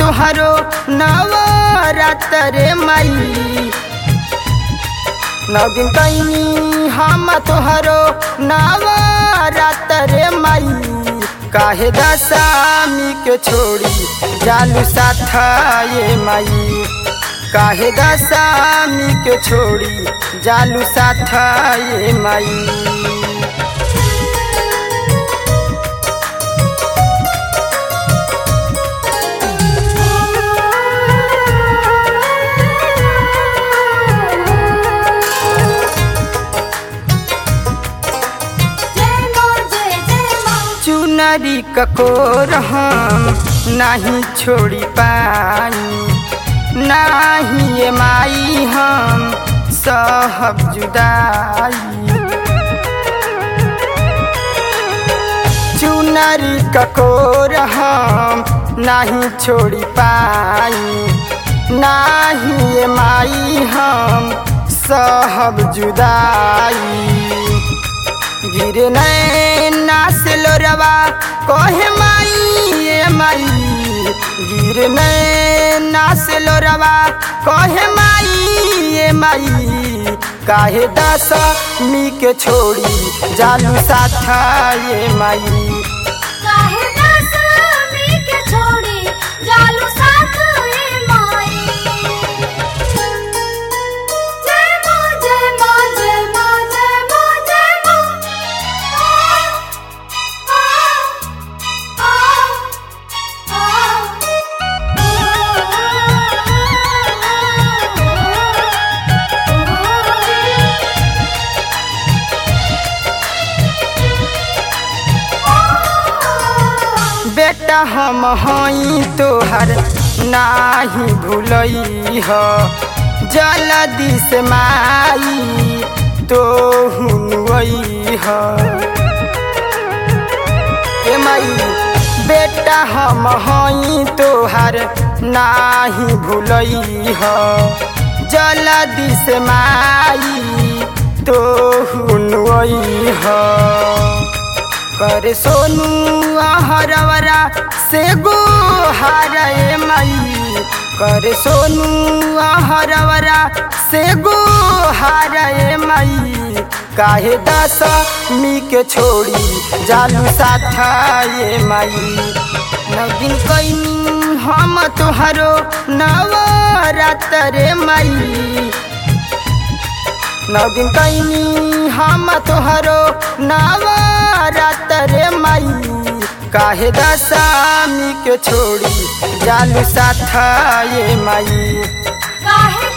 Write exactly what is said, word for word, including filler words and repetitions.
तुहारो नवरात्र माई नौ दिन कैनी हम तुहारो नवरात्र माई काहे दशमी के छोड़ी जालू साथ ये माई काहे दशमी के छोड़ी जालू साथ ये माई। चुनरी ककोर हम नहीं छोड़ी पाई नहीं ये माई हम सहब जुदाई चुनरी ककोर हम नहीं छोड़ी पाई नहीं ये माई हम सहब जुदाई गिरे नैना से लोरवा कहे माई ये माई गिरे नैना से लोरवा कहे माई ये माई काहे दशमी के छोड़ी जालू साथ ये माई काहे दशमी के छोड़ी जालू साथ ये माई। जय मां जय मां जय मां जय मां जय मां आ आ बेटा हम हई तोहर नाही भूलई ह जल्दी से माई तो हुई ह ए माई बेटा हम हई तोहर नाही भूलई ह जल्दी से माई तो हुई ह करे सोनू हरवरा से गो हारे माई करे सोनू हरवरा से गो हारे माई काहे दशमी के छोड़ी जालू साथ ये माई नौ दिन कैनी हम तुहारो नवरात्र माई नौ दिन कैनी हम तुहारो नवरात्र माई काहे दशमी के छोड़ी जालू साथ ये माई काहे